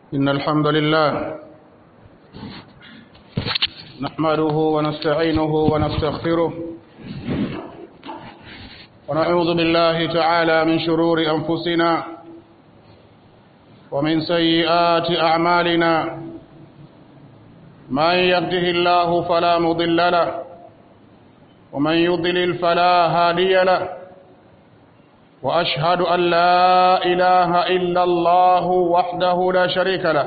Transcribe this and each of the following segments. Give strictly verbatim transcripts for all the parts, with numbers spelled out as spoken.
إن الحمد لله نحمده ونستعينه ونستغفره ونعوذ بالله تعالى من شرور أنفسنا ومن سيئات أعمالنا من يهده الله فلا مضل له ومن يضلل فلا هادي له وأشهد أن لا إله إلا الله وحده لا شريك له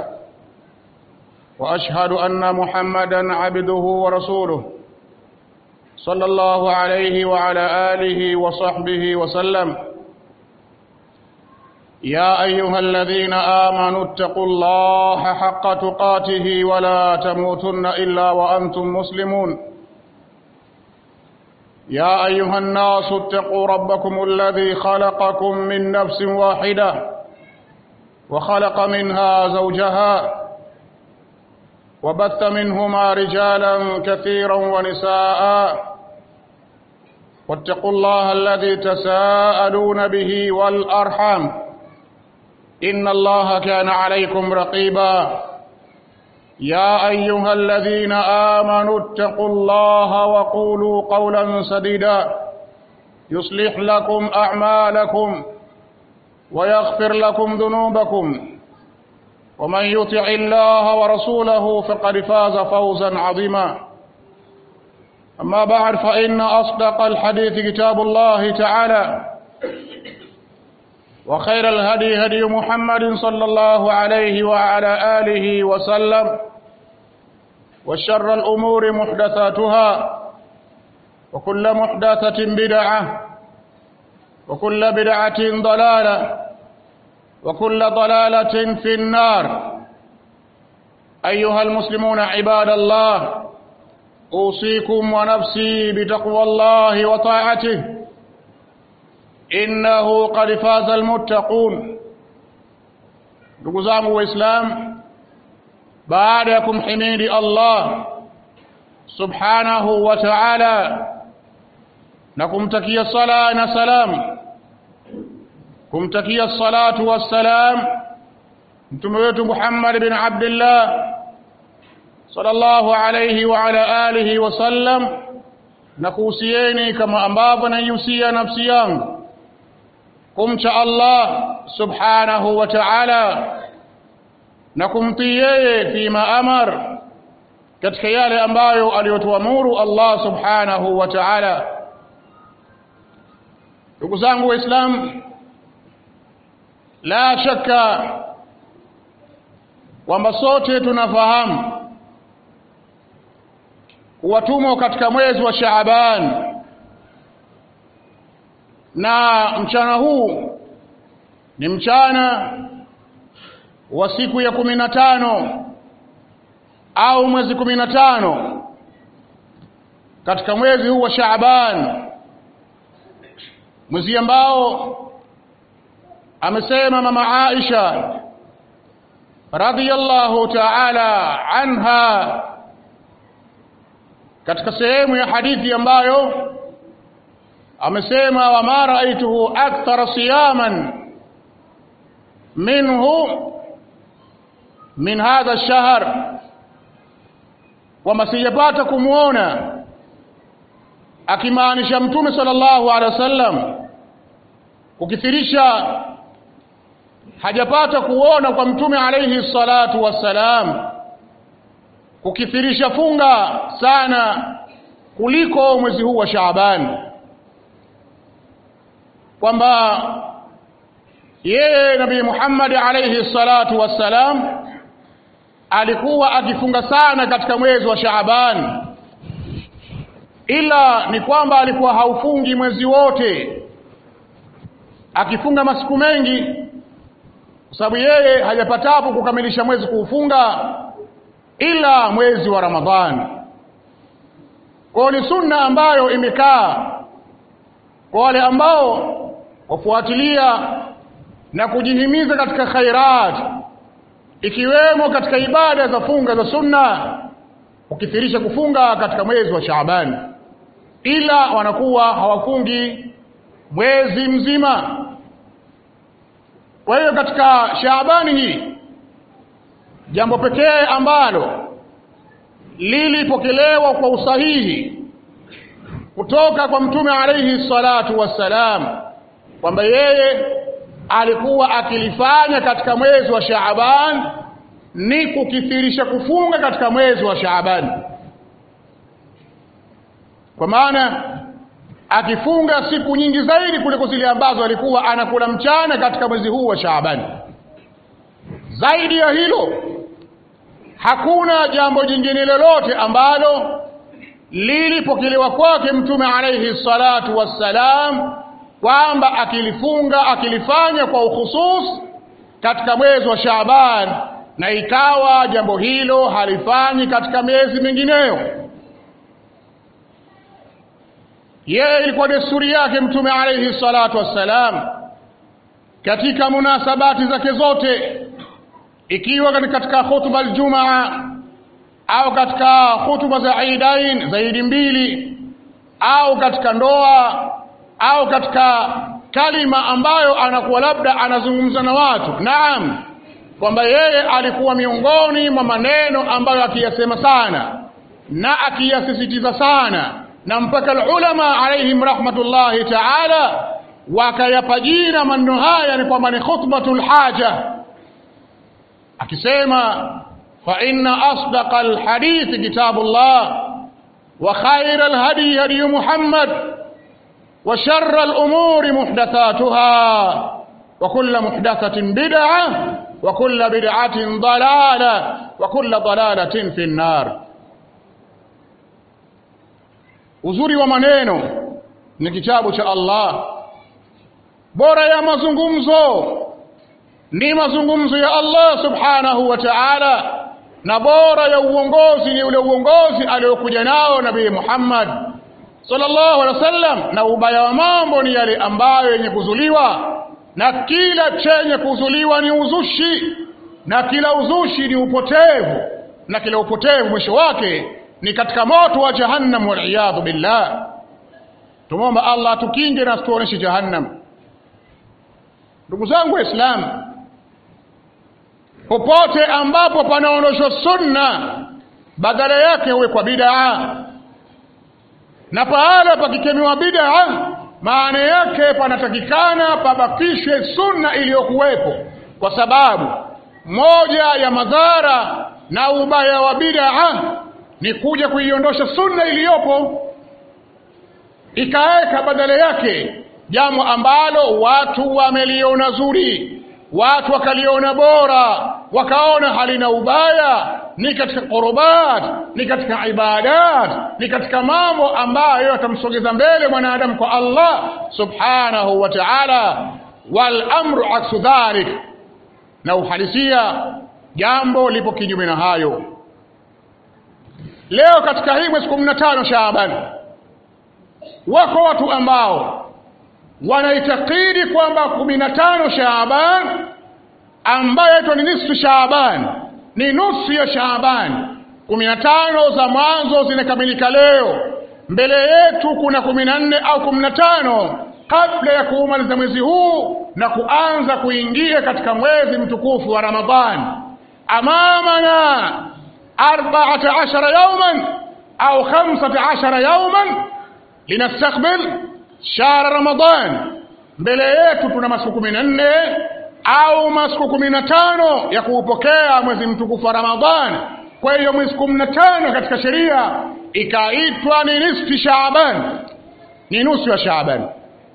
وأشهد أن محمدًا عبده ورسوله صلى الله عليه وعلى آله وصحبه وسلم يا أيها الذين آمنوا اتقوا الله حق تقاته ولا تموتن إلا وأنتم مسلمون يا أيها الناس اتقوا ربكم الذي خلقكم من نفس واحدة وخلق منها زوجها وبث منهما رجالا كثيرا ونساء واتقوا الله الذي تساءلون به والأرحام إن الله كان عليكم رقيبا يا أيها الذين آمنوا اتقوا الله وقولوا قولا سديدا يصلح لكم أعمالكم ويغفر لكم ذنوبكم ومن يطع الله ورسوله فقد فاز فوزا عظيما أما بعد فإن أصدق الحديث كتاب الله تعالى وخير الهدي هدي محمد صلى الله عليه وعلى آله وسلم وشر الأمور محدثاتها وكل محدثة بدعة وكل بدعة ضلالة وكل ضلالة في النار أيها المسلمون عباد الله أوصيكم ونفسي بتقوى الله وطاعته إنه قد فاز المتقون. ndugu zangu waislamu, baada ya kumhimidi Allah subhanahu wa ta'ala na kumtakia sala na salam, kumtakia salatu wassalam mtume wetu Muhammad bin Abdullah sallallahu alayhi wa ala alihi wa sallam, na kuhusieni kama ambavyo naihusia nafsi yangu kumcha Allah subhanahu wa ta'ala na kumtii yeye fima amar, katika yale ambayo aliyotuamuru Allah subhanahu wa ta'ala. Ndugu zangu waislamu, la shaka kwamba sote tunafahamu kuwa tumo katika mwezi wa Shaaban, na mchana huu ni mchana wa siku ya kumi na tano au mwezi kumi na tano katika mwezi huu wa Shaaban, mwezi ambao amesema mama Aisha radhiyallahu ta'ala anha katika sehemu ya hadithi ambayo amesema wa ma ra'aytuhu akthara siyaman minhu min hadha ash-shahr, wama sijapata kumuona, akimaanisha mtume sallallahu alaihi wasallam kukithirisha, hajapata kuona kwa mtume alayhi salatu wassalam kukithirisha funga sana kuliko mwezi huu wa Shaaban, kwamba yeye Nabii Muhammad alayhi salatu wassalam alikuwa akifunga sana katika mwezi wa Shaaban, ila ni kwamba alikuwa haufungi mwezi wote, akifunga masiku mengi, kwa sababu yeye hajapatapo kukamilisha mwezi kuufunga ila mwezi wa Ramadhani. Kwa ni sunna ambayo imekaa kwa wale ambao wafuatilia na kujihimiza katika khairat, ikiwemo katika ibada za funga za sunna, ukithirisha kufunga katika mwezi wa Shaaban, ila wanakuwa hawafungi mwezi mzima. Kwa hiyo katika Shaabani hii jambo pekee ambalo lilipokelewa kwa usahihi kutoka kwa Mtume alayhi salatu wassalam kwamba yeye alikuwa akilifanya katika mwezi wa Shaaban ni kukithirisha kufunga katika mwezi wa Shaaban, kwa maana akifunga siku nyingi zaidi kuliko zile ambazo alikuwa anakula mchana katika mwezi huu wa Shaaban. Zaidi ya hilo, hakuna jambo jingine lolote ambalo lilipokelewa kwake Mtume alayhi salatu wassalam kwamba akilifunga akilifanya kwa ukhusus katika mwezi wa Shaaban na ikawa jambo hilo halifanyi katika miezi mingineyo. Yeye ilikuwa desturi yake Mtume alayhi salatu wassalam katika munasabati zake zote, ikiwa katika khutba aljumaa au katika khutba za Eidain zaidi mbili au katika ndoa au katika kalima ambayo anakuwa labda anazungumza na watu, naam, kwamba yeye alikuwa miongoni mwa maneno ambayo akiyasema sana na akiyasisitiza sana, na mpaka ulama alayhim rahmatullahi ta'ala wakayapa jina maneno haya ni kwamba ni khutbatul haja, akisema fa inna asdaqal hadith kitabullah wa khairal hadi hadi Muhammad wa sharral umuri muhdathatuha wa kullu muhdathatin bid'ah wa kullu bid'atin dalalah wa kullu dalalatin fi an-nar. Uzuri wa maneno ni kitabu cha Allah, bora ya mazungumzo ni mazungumzo ya Allah subhanahu wa ta'ala, na bora ya uongozi ni ule uongozi aliokuja nao Nabii Muhammad sallallahu alaihi wasallam, na ubaya wa mambo ni yale ambayo yenye kuzuliwa, na kila chenye kuzuliwa ni uzushi, na kila uzushi ni upotevu, na kila upotevu mwisho wake ni katika moto wa jahannam, wal iyadhu billah. Tumomba Allah tukinge na tuoneshe jahannam. Ndugu zangu Waislamu, popote ambapo panaondoshwa sunna badala yake huwe kwa bid'a, na pahala pakikemewa bid'a maana yake panatakikana pabakishwe sunna iliyokuwepo, kwa sababu moja ya madhara na ubaya wa bid'a ni kuja kuiondosha sunna iliyopo ikaeka badala yake jambo ambalo watu wameliona zuri, watu wakaliona bora, wakaona halina ubaya, ni katika qurbat, ni katika ibadat, ni katika mambo ambayo yatamsogeza mbele mwanadamu kwa Allah subhanahu wa ta'ala. Wal amru aksu dhalik, na uhalisia jambo lipo kinyume na hayo. Leo katika hii mwezi kumi na tano Shaaban, wako watu ambao wanaitakidi kwamba kumi na tano Shaaban ambayo ito ni nisfu Shaaban, ni nusu ya Shaaban, kumi na tano za mwanzo zinakamilika leo, mbele yetu kuna kumi na nne au kumi na tano kabla ya kuumaliza mwezi huu na kuanza kuingia katika mwezi mtukufu wa Ramadhan. Amamana arba'ata ashara yawman au khamsata ashara yawman linastaqbil shahr Ramadhan. Mbele yetu tuna masiku kumi na nne au masiku kumi na tano ya kuupokea mwezi mtukufu wa Ramadhan. Kwa hiyo mwezi kumi na tano katika sheria ikaitwa ni nisfi Shaaban, ni nusu ya Shaaban.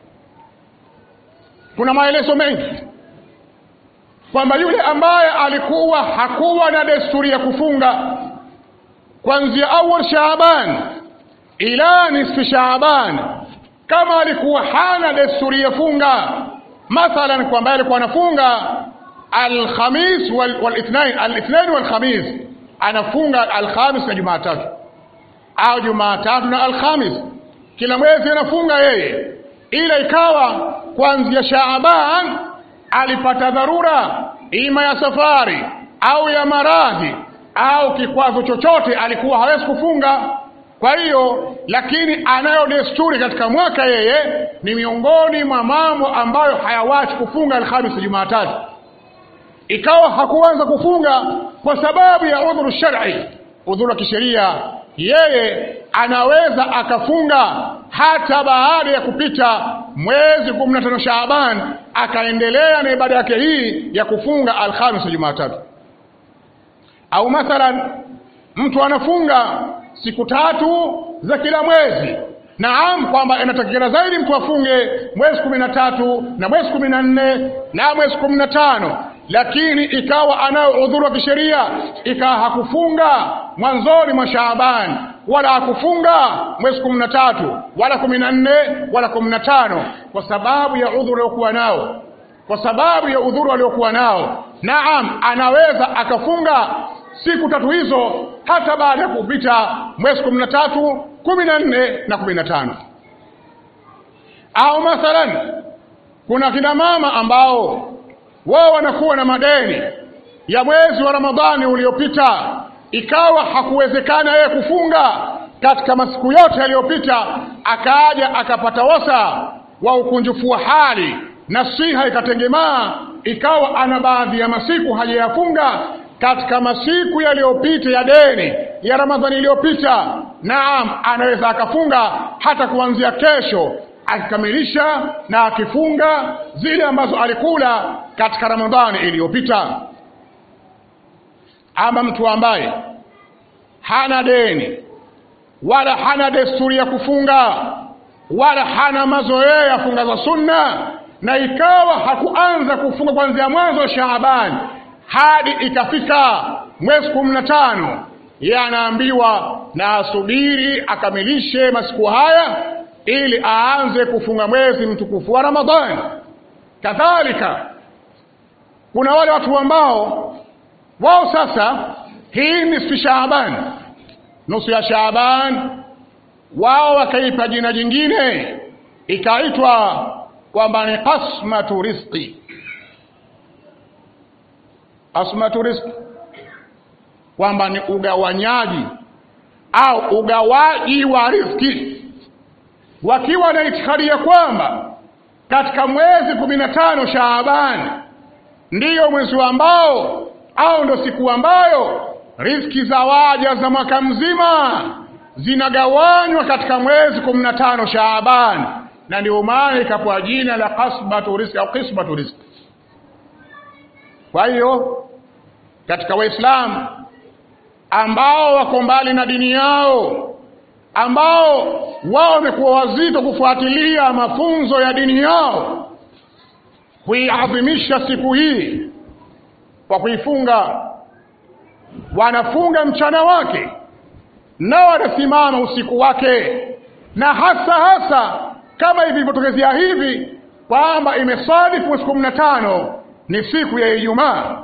Kuna maelezo mengi kwamba yule ambaye alikuwa hakuwa na desturi ya kufunga kuanzia awal Shaaban ila nisfi Shaaban, kama alikuwa hana desturi ya funga, mathalan kwamba alikuwa anafunga al-Khamis wal-Ithnain, al-Ithnain wal-Khamis, anafunga al-Khamis na Jumatatu au Jumatatu na al-Khamis, kila mwezi anafunga yeye, ila ikawa kuanzia Shaaban alipata dharura ima ya safari au ya maradhi au kikwazo chochote, alikuwa hawezi kufunga. Kwa hiyo lakini anayo desturi katika mwaka, yeye ni miongoni mwa mambo ambayo hayawachi kufunga al-Khamis na Jumatatu. ikawa hakuanza kufunga kwa sababu ya udhuru shar'i, udhuru wa kisheria, yeye anaweza akafunga hata baada ya kupita mwezi kumi na tano Shaaban, akaendelea na ibada yake hii ya kufunga Alhamisi Jumatatu. Au mathalan mtu anafunga siku tatu za kila mwezi. Naam, kwamba inatakikana zaidi mtu afunge mwezi kumi na tatu na mwezi kumi na nne na mwezi kumi na tano, lakini ikawa anao udhuru wa kisheria, ikawa hakufunga mwanzoni mwa Shaaban, wala hakufunga mwezi kumi na tatu wala kumi na nne wala kumi na tano, kwa sababu ya udhuru aliokuwa nao, kwa sababu ya udhuru aliokuwa nao. Naam, anaweza akafunga siku tatu hizo hata baada ya kupita mwezi kumi na tatu, kumi na nne na kumi na tano. Au mathalan kuna kina mama ambao wao wanakuwa na madeni ya mwezi wa Ramadhani uliopita, ikawa hakuwezekana yeye kufunga katika masiku yote yaliyopita, akaja akapata wasa wa ukunjufu wa hali na siha ikatengemaa, ikawa ana baadhi ya masiku hajayafunga katika masiku yaliyopita ya deni ya Ramadhani iliyopita. Naam, anaweza akafunga hata kuanzia kesho, akikamilisha na akifunga zile ambazo alikula katika Ramadhani iliyopita. Ama mtu ambaye hana deni wala hana desturi ya kufunga wala hana mazoea ya funga za sunna, na ikawa hakuanza kufunga kuanzia mwanzo wa Shaaban hadi ikafika mwezi kumi na tano, yeye anaambiwa na asubiri akamilishe masiku haya ili aanze kufunga mwezi mtukufu wa Ramadhani. Kadhalika kuna wale watu ambao wao sasa hii ni Shaaban, nusu ya Shaaban, wao wakaipa jina jingine, ikaitwa kwamba ni qasmatu rizqi. Qasmatu rizqi kwamba ni ugawanyaji au ugawaji wa riziki, wakiwa na itikadi ya kwamba katika mwezi kumi na tano Shaaban ndiyo mwezi ambao au ndo siku ambayo riziki za waja za mwaka mzima zinagawanywa katika mwezi kumi na tano Shaaban, na ndio maana ikapewa jina la qasmatu rizqi au qismatu rizqi. Kwa hiyo katika Waislamu ambao wako mbali na dini yao, ambao wao wamekuwa wazito kufuatilia mafunzo ya dini yao, huiadhimisha siku hii kwa kuifunga. Wanafunga mchana wake na wanasimama usiku wake, na hasa hasa kama hivi ilivyotokezea hivi kwamba imesadifu mwezi kumi na tano ni siku ya Ijumaa,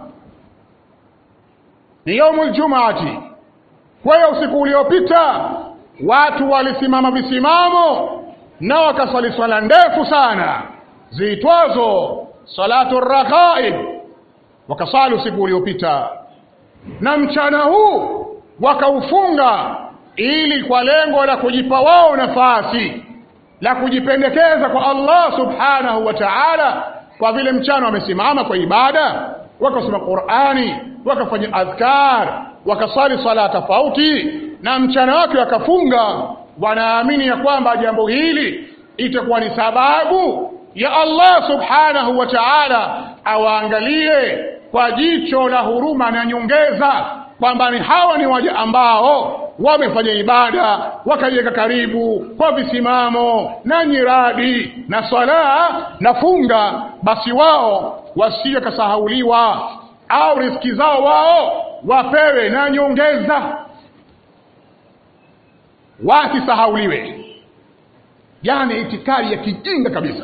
ni yaumul jumaati. Kwa hiyo usiku uliopita watu walisimama visimamo na wakasali swala ndefu sana ziitwazo salatu raghaib, wakasali usiku uliopita, na mchana huu wakaufunga ili kwa lengo la kujipa wao nafasi la kujipendekeza kwa Allah subhanahu wa ta'ala, kwa vile mchana wamesimama kwa ibada, wakasoma Qur'ani, wakafanya adhkar, wakasali sala tofauti, na mchana wake wakafunga. Wanaamini ya kwamba jambo hili itakuwa ni sababu ya Allah subhanahu wa ta'ala awaangalie kwa jicho la huruma na nyongeza, kwamba ni hawa ni waja ambao wamefanya ibada wakajiweka karibu kwa visimamo na nyiradi na swala na funga, basi wao wasije kasahauliwa au riziki zao wao wapewe na nyongeza, wasisahauliwe. Yani itikadi ya kijinga kabisa,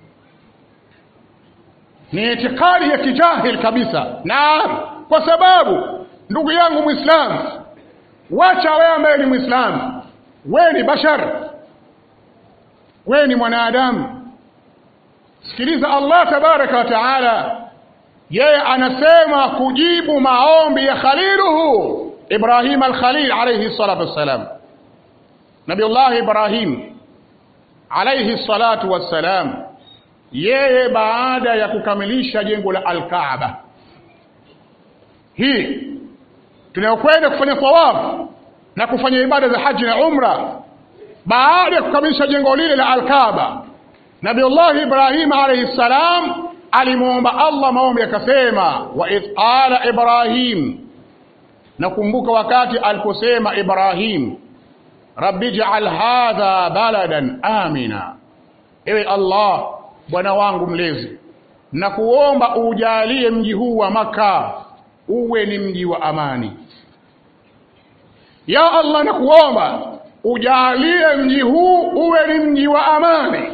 ni itikadi ya kijahil kabisa. Na kwa sababu ndugu yangu Muislamu, wacha wewe ambaye ni Muislamu, wewe ni bashar, wewe ni mwanadamu. Sikiliza, Allah tabaraka wa taala yeye anasema kujibu maombi ya khaliluhu Ibrahim al-Khalil alayhi salatu wassalam. Nabiullah Ibrahim alayhi salatu wassalam, yeye baada ya kukamilisha jengo la al-Kaaba, hii tunayokwenda kufanya tawafu na kufanya ibada za haji na umra, baada ya kukamilisha jengo lile la Al-Kaaba, Nabiullah Ibrahim alayhi salam alimuomba Allah maombi akasema, wa idh qala Ibrahim, nakumbuka wakati aliposema Ibrahim, rabbi ij'al hadha baladan amina, ewe Allah bwana wangu mlezi, na kuomba ujalie mji huu wa Makka uwe ni mji wa amani. Ya Allah, na kuomba ujalie mji huu uwe ni mji wa amani.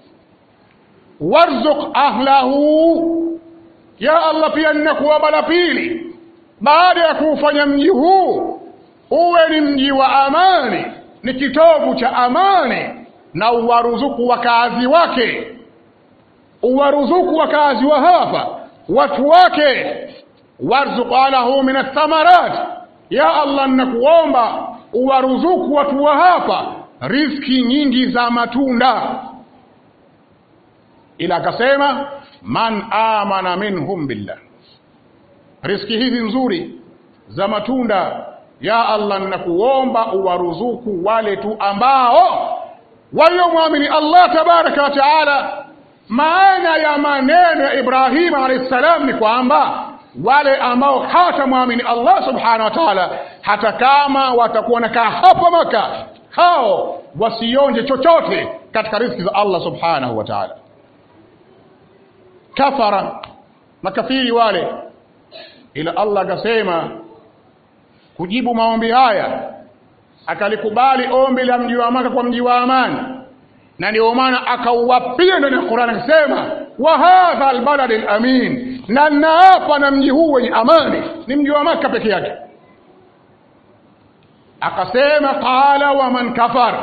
Warzuq ahlahu, ya Allah pia ninakuomba la pili, baada ya kufanya mji huu uwe ni mji wa amani, ni kitovu cha amani, na uwaruzuku wakazi wake, uwaruzuku wakazi wa hapa watu wake. Warzuq lahu min athamarat, ya Allah ninakuomba uwaruzuku watu wa hapa riziki nyingi za matunda. Ila akasema man amana minhum billah, riziki hizi nzuri za matunda ya Allah ninakuomba uwaruzuku wale tu ambao waliomwamini Allah tabaraka wa taala. Maana ya maneno ya Ibrahim alayhi salam ni kwamba wale ambao hawatamwamini Allah subhanahu wa ta'ala, hata kama watakuwa nakaa hapa Maka, hao wasionje chochote katika riziki za Allah subhanahu wa ta'ala. Kafara, makafiri wale, ila Allah akasema kujibu maombi haya, akalikubali ombi la mji wa Maka kwa mji wa amani, na ndio maana akauwapia ndani ya Qur'an akasema wa hadha albalad alamin, na naapa na mji huu wenye amani, ni mji wa Maka peke yake. Akasema qala wa man kafar,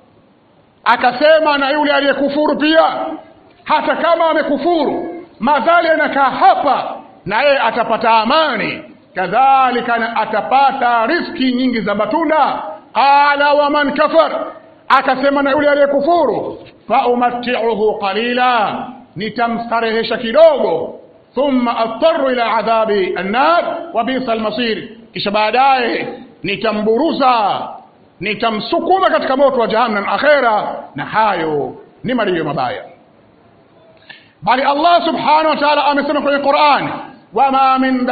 akasema na yule aliyekufuru pia, hata kama amekufuru madhali anakaa hapa na yeye atapata amani, kadhalika na atapata riziki nyingi za matunda. Qala wa man kafar, akasema na yule aliyekufuru, fa umatti'uhu qalila, nitamstarehesha kidogo, thumma attaru ila adhabi an-nar wa bisal masir, kisha baadaye nitamburuza, nitamsukuma katika moto wa jahannam akhera, na hayo ni marejeo mabaya. Bali Allah subhanahu wa ta'ala amesema kwenye Qur'an, wama min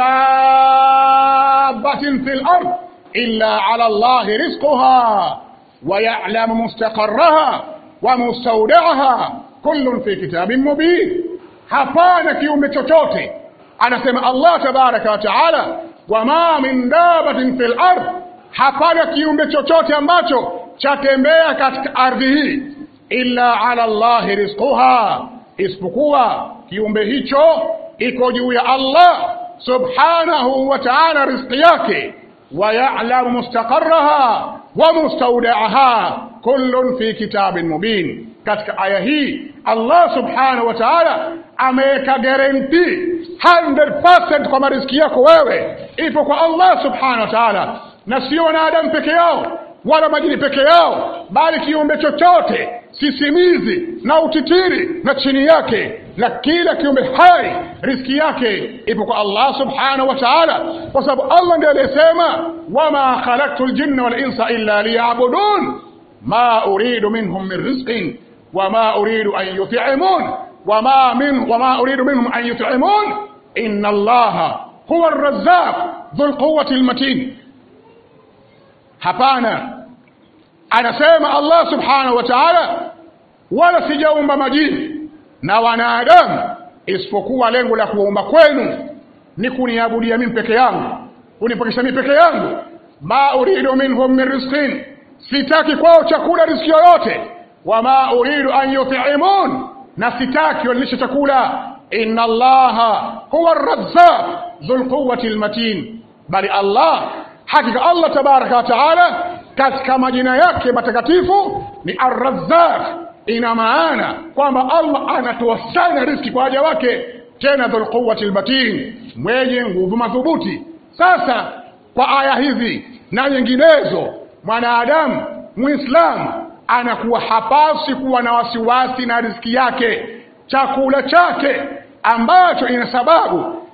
dabbatin fil ard illa ala Allah rizquha wa ya'lamu mustaqarraha wa mustawda'aha kullun fi kitabin mubin. Hapana kiumbe chochote, anasema Allah tabaraka wa ta'ala, wama min dabbatin fil ard, hapana kiumbe chochote ambacho chatembea katika ardhi hii, illa ala Allah rizquha, isipokuwa kiumbe hicho iko juu ya Allah subhanahu wa ta'ala riziki yake, wa ya'lamu mustaqarraha wa mustawda'aha kullun fi kitabin mubin. Katika aya hii Allah subhanahu wa ta'ala ameweka guarantee one hundred percent kwa riziki yako wewe ipo kwa Allah subhanahu wa ta'ala, na sio wanadamu peke yao wala majini peke yao, bali kiumbe chochote, sisimizi na utitiri na chini yake, na kila kiumbe hai riziki yake ipo kwa Allah subhanahu wa ta'ala, kwa sababu Allah ndiye aliyesema wama khalaqtul jinna wal insa illa liya'budun ma uridu minhum min rizqin wama uridu an yut'imun wama min wama uridu minhum an yut'imun inna Allaha huwa ar-razzaq dhul quwwati al-matin. Hapana, anasema Allah subhanahu wa ta'ala, wala sijaumba majini na wanadamu isipokuwa lengo la kuumba kwenu ni kuniabudia mimi peke yangu, kunipokesha mimi peke yangu. Ma uridu minhum min rizqin, sitaki kwao chakula riziki yoyote. Wama uridu an yut'imun, na sitaki walishe chakula. Inna Allaha huwa ar-razzaq dhul quwwati al-matin, bali Allah, hakika Allah tabaraka wa taala katika majina yake matakatifu ni ar-razzaq, ina maana kwamba Allah anatoa sana riziki kwa waja wake, tena dhul quwwati al-matin, mwenye nguvu madhubuti. Sasa kwa aya hizi na nyinginezo, mwanadamu muislamu anakuwa hapasi kuwa na wasiwasi na riziki yake, chakula chake ambacho ina sababu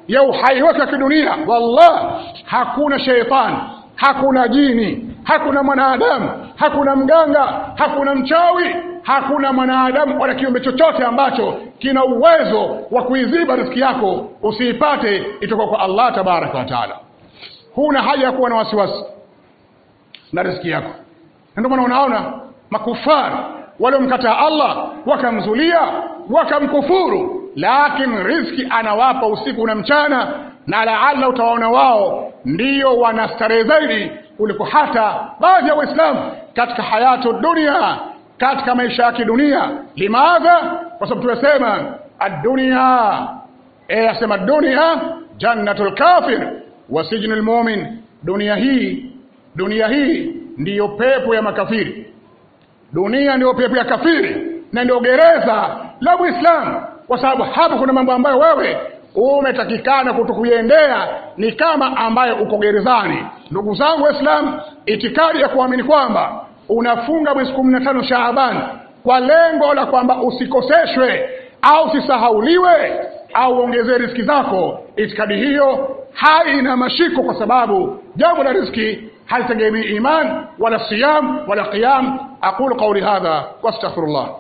ya uhai wake wa kidunia, wallah hakuna sheitani, hakuna jini, hakuna mwanadamu, hakuna mganga, hakuna mchawi, hakuna mwanadamu wala kiumbe chochote ambacho kina uwezo wa kuiziba riziki yako usiipate itoka kwa Allah tabaraka wa taala. Huna haja ya kuwa na wasiwasi na riziki yako. Ndio maana unaona makufari waliomkataa Allah wakamzulia wakamkufuru, lakini riziki anawapa usiku na mchana, na laala utawaona wao ndio wanastarehe zaidi kuliko hata baadhi ya Waislamu katika hayatu dunia, katika maisha ya dunia. Limadha? Kwa sababu tunasema ad-dunya, eh asema dunya jannatul kafir wa sijnul mu'min. Dunia hii dunia hii ndiyo pepo ya makafiri, dunia ndiyo pepo ya kafiri na ndio gereza la Muislamu, kwa sababu hapo kuna mambo ambayo wewe umetakikana kutokuendea, ni kama ambaye uko gerezani. Ndugu zangu Waislamu, itikadi ya kuamini kwamba unafunga mwezi kumi na tano Shaaban kwa lengo la kwamba usikoseshwe au usisahauliwe au ongezee riziki zako, itikadi hiyo haina mashiko, kwa sababu jambo la riziki halitegemei iman wala siyam wala qiyam. aqulu qawli hadha wastaghfirullah.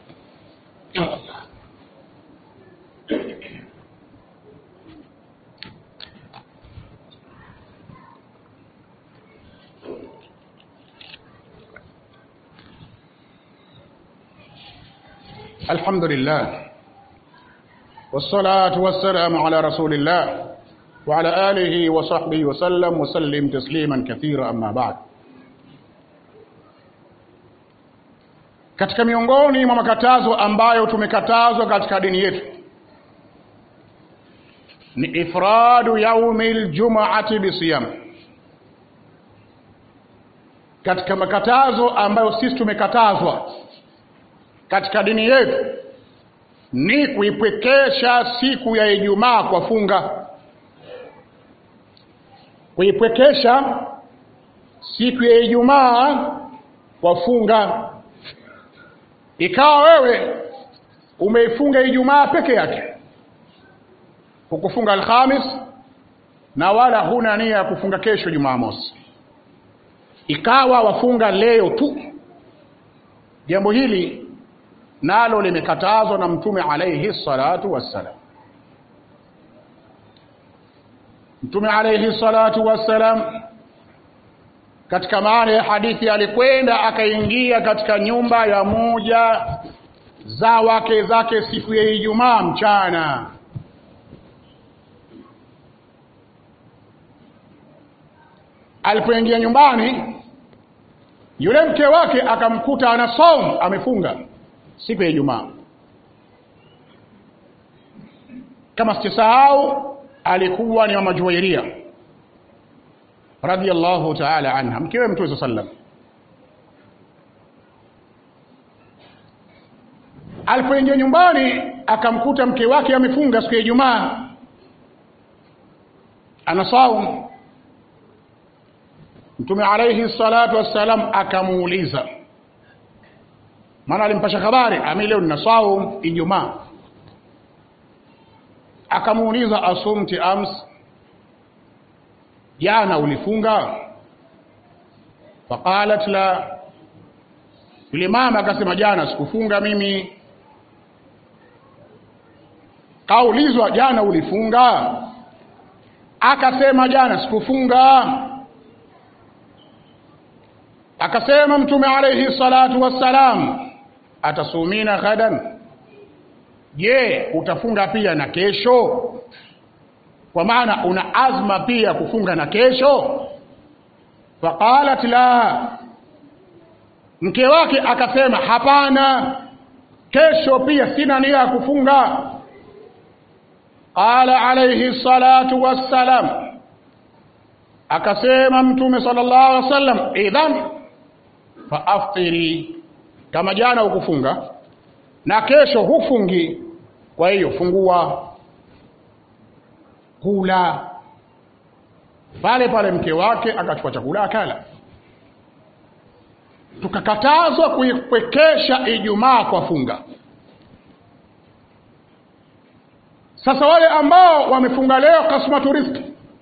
الحمد لله والصلاة والسلام على رسول الله وعلى آله وصحبه وسلم وسلم تسليما كثيرا. أما بعد, katika miongoni mwa makatazo ambayo tumekatazwa katika dini yetu ni ifradu yaumil jumu'ati bisiyam. Katika makatazo ambayo sisi tumekatazwa katika dini yetu ni kuipwekesha siku ya Ijumaa kwa funga. Kuipwekesha siku ya Ijumaa kwa funga. Ikawa wewe umeifunga Ijumaa peke yake, hukufunga Alhamis na wala huna nia ya kufunga kesho Jumamosi, ikawa wafunga leo tu. Jambo hili nalo limekatazwa na Mtume alayhi salatu wassalam. Mtume alayhi salatu wassalam katika maana ya hadithi alikwenda akaingia katika nyumba ya moja za wake zake siku ya Ijumaa mchana. Alipoingia nyumbani, yule mke wake akamkuta ana saum, amefunga siku ya Ijumaa. Kama sisahau, alikuwa ni Mama Juwairia radhiyallahu ta'ala anha, mkewe Mtume sallam. Alipoingia nyumbani akamkuta mke wake amefunga siku ya Ijumaa, ana saum. Mtume alayhi salatu wassalam akamuuliza, maana alimpasha habari ami leo nina saum Ijumaa. Akamuuliza, asumti ams, jana ulifunga? Faqalat la. Yule mama akasema, jana sikufunga mimi. Kaulizwa, jana ulifunga? Akasema, jana sikufunga. Akasema Mtume alayhi salatu wassalam, atasumina ghadan, je, utafunga pia na kesho? Kwa maana una azma pia kufunga na kesho? Faqalat la. Mke wake akasema, hapana, kesho pia sina nia ya kufunga. Qala alayhi salatu wassalam, akasema Mtume sallallahu alaihi wasallam, idhan faaftiri, kama jana ukufunga na kesho hufungi, kwa hiyo fungua, kula. Pale pale mke wake akachukua chakula akala. Tukakatazwa kuipwekesha Ijumaa kwa funga. Sasa wale ambao wamefunga leo kasmatu riziki,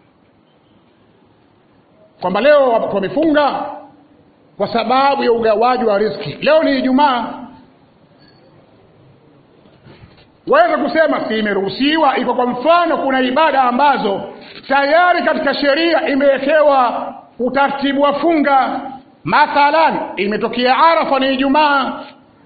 kwamba leo wamefunga kwa sababu ya ugawaji wa riziki, leo ni Ijumaa, waweza kusema si imeruhusiwa. Iko kwa mfano, kuna ibada ambazo tayari katika sheria imewekewa utaratibu wa funga. Mathalan, imetokea Arafa ni Ijumaa,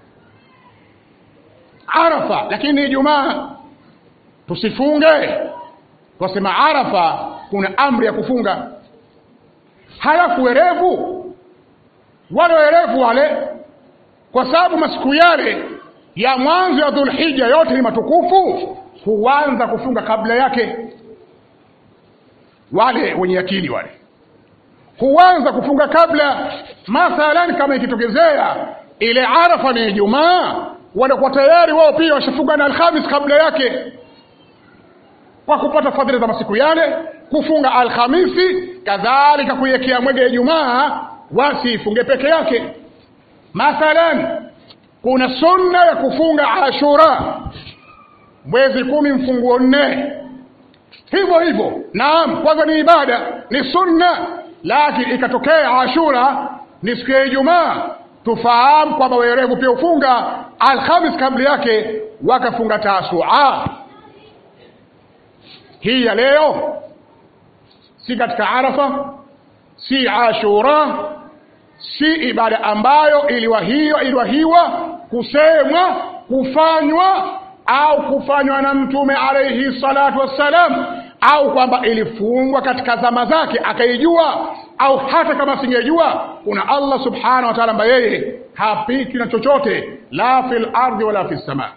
Arafa lakini ni Ijumaa, tusifunge. Wasema Arafa kuna amri ya kufunga. Halafu werevu, wale werevu wale, kwa sababu masiku yale ya mwanzo ya Dhulhijja yote ni matukufu, huanza kufunga kabla yake. Wale wenye akili wale huanza kufunga kabla. Mathalan, kama ikitokezea ile Arafa ni Ijumaa, wanakuwa tayari wao pia washafunga na Alhamis kabla yake, kwa kupata fadhila za masiku yale, kufunga Alhamisi, kadhalika kuiwekea mwege Ijumaa, wasifunge peke yake. Mathalan, kuna sunna ya kufunga Ashura mwezi kumi mfunguo nne, hivyo hivyo. Naam, kwanza ni ibada, ni sunna, lakini ikatokea Ashura ni siku ya Ijumaa, tufahamu kwamba werevu pia ufunga Alhamis kabla yake, wakafunga Tasua. Hii ya leo si katika Arafa, si Ashura, si ibada ambayo iliwahiwa iliwahiwa kusemwa, kufanywa au kufanywa na Mtume alayhi salatu wassalam, au kwamba ilifungwa katika zama zake akaijua, au hata kama singejua, kuna Allah subhanahu wa ta'ala ambaye yeye hapiki na chochote, la fil ardi wala fis sama.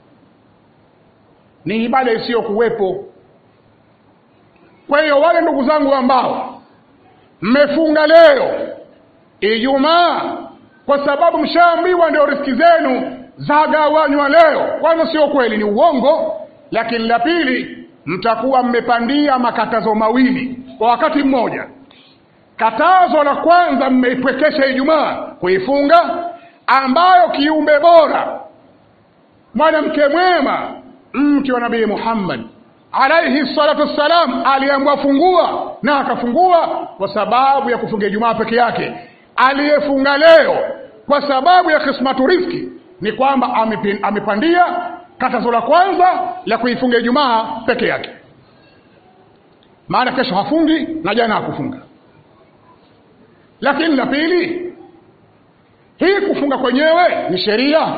Ni ibada isiyo kuwepo. Kwa hiyo wale ndugu zangu ambao mmefunga leo Ijumaa kwa sababu mshaambiwa ndio riziki zenu zagawanywa leo, kwanza sio kweli, ni uongo. Lakini la pili, mtakuwa mmepandia makatazo mawili kwa wakati mmoja. Katazo la kwanza, mmeipwekesha Ijumaa kuifunga, ambayo kiumbe bora, mwanamke mwema, mke wa Nabii Muhammad alayhi salatu wassalam, aliambiwa fungua na akafungua kwa sababu ya kufunga Ijumaa peke yake. Aliyefunga leo kwa sababu ya kismatu riziki ni kwamba amepandia katazo la kwanza la kuifunga Ijumaa peke yake, maana kesho hafungi na jana hakufunga. Lakini la pili, hii kufunga kwenyewe ni sheria.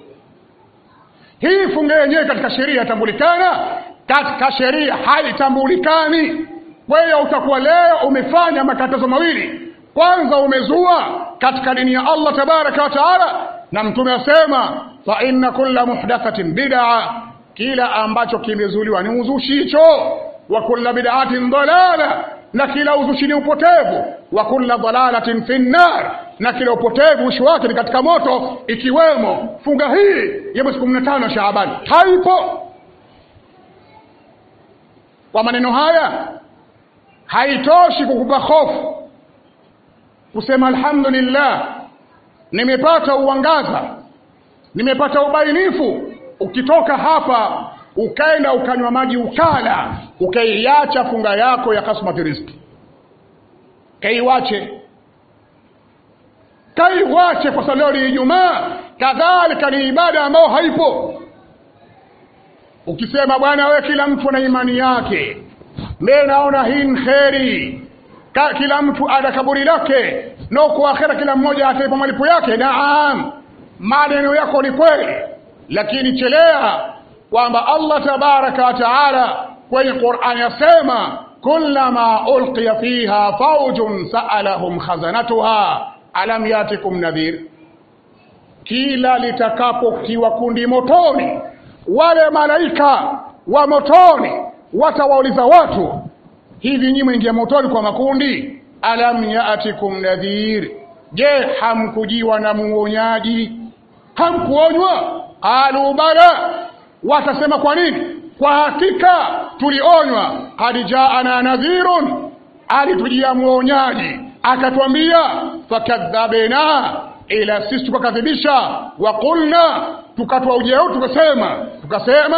Hii funga yenyewe katika sheria tambulikana, katika sheria haitambulikani. Wewe utakuwa leo umefanya makatazo mawili. Kwanza, umezua katika dini ya Allah tabaraka wa taala, na Mtume asema fa inna kulla muhdathatin bid'a, kila ambacho kimezuliwa ni uzushi hicho. Wa kulla bid'atin dalala, na kila uzushi ni upotevu. Wa kulla dalalatin fi nnar, na kila upotevu mwisho wake ni katika moto, ikiwemo funga hii ya mwezi kumi na tano Shaaban haipo. Kwa maneno haya haitoshi kukupa hofu kusema alhamdulillah, nimepata uangaza, nimepata ubainifu. Ukitoka hapa ukaenda ukanywa maji ukala, ukaiacha funga yako ya kasmatu riziki, kaiwache kaiwache kwa sababu ni Ijumaa, kadhalika ni ibada ambayo haipo. Ukisema bwana wewe, kila mtu ana imani yake, mimi naona hii ni kheri, kila mtu ana kaburi lake, na kwa akhera kila mmoja ataipa malipo yake. Naam, maneno yako ni kweli, lakini chelea kwamba Allah tabaraka wa taala kwenye Qur'an yasema kullama ulqiya fiha fawjun sa'alahum khazanatuha alam yatikum nadhir, kila litakapokiwa kundi motoni, wale malaika wa motoni watawauliza watu, hivi nyinyi mwingia motoni kwa makundi, alam yatikum nadhir, je hamkujiwa na muonyaji? Hamkuonywa? Qalu bala, watasema kwa nini? Kwa hakika tulionywa. Qad jaana nadhirun, alitujia muonyaji akatuambia. Fakadhabna, ila sisi tukakadhibisha. Wa qulna, tukatoa ujeuri tukasema tukasema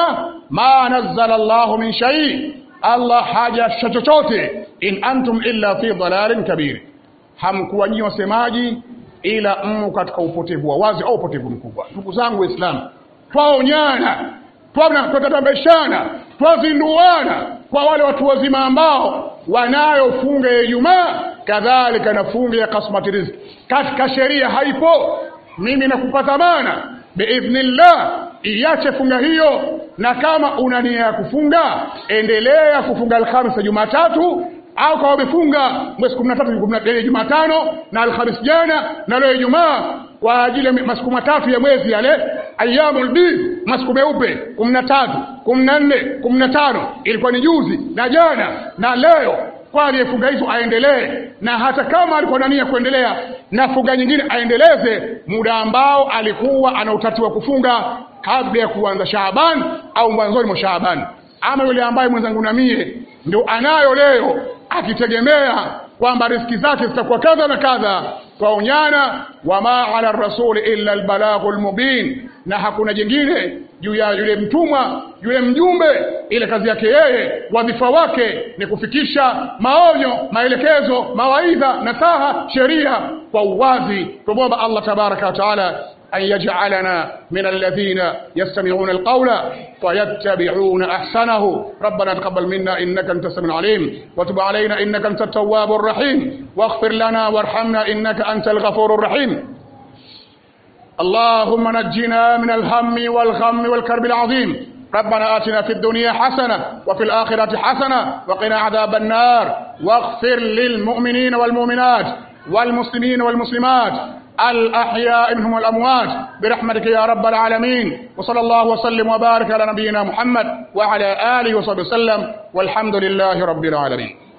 ma nazzala Allahu min shay, Allah haja chochote, in antum illa fi dhalalin kabir, hamkuwa nyinyi wasemaji ila mmo katika upotevu wa wazi au upotevu mkubwa. Ndugu zangu Waislamu, twaonyana, twatambeshana, twazinduana kwa wale watu wazima ambao wanayofunga ya Ijumaa, kadhalika na funga ya kasmati riziki. Katika sheria haipo. Mimi nakupa dhamana biidhnillah, iache funga hiyo, na kama una nia ya kufunga, endelea kufunga Alhamisi Jumatatu, au kama umefunga mwezi kumi na tatu kumi na nne Jumatano na Alhamisi jana na leo Ijumaa kwa ajili ya masiku matatu ya mwezi yale ayyamul bid, masiku meupe kumi na tatu, kumi na nne, kumi na tano, ilikuwa ni juzi na jana na leo. Kwa aliyefunga hizo aendelee, na hata kama alikuwa na nia kuendelea na funga nyingine aendeleze muda ambao alikuwa anautatiwa kufunga kabla ya kuanza Shaaban au mwanzoni mwa Shaaban. Ama yule ambaye mwenzangu na mie ndio anayo leo akitegemea kwamba riziki zake zitakuwa kadha na kadha, twaonyana, wama ala rasul illa albalaghul mubin, na hakuna jingine juu ya yule mtumwa, yule mjumbe, ile kazi yake yeye, wadhifa wake ni kufikisha maonyo, maelekezo, mawaidha, nasaha, sheria kwa uwazi. Tuomba Allah tabaraka wa taala أن يجعلنا من الذين يستمعون القول ويتبعون أحسنه. ربنا تقبل منا إنك أنت السميع العليم، وتب علينا إنك أنت التواب الرحيم، واغفر لنا وارحمنا إنك أنت الغفور الرحيم. اللهم نجنا من الهم والغم والكرب العظيم. ربنا آتنا في الدنيا حسنة وفي الآخرة حسنة وقنا عذاب النار، واغفر للمؤمنين والمؤمنات والمسلمين والمسلمات الأحياء منهم والأموات برحمتك يا رب العالمين. وصلى الله وسلم وبارك على نبينا محمد وعلى آله وصحبه وسلم، والحمد لله رب العالمين.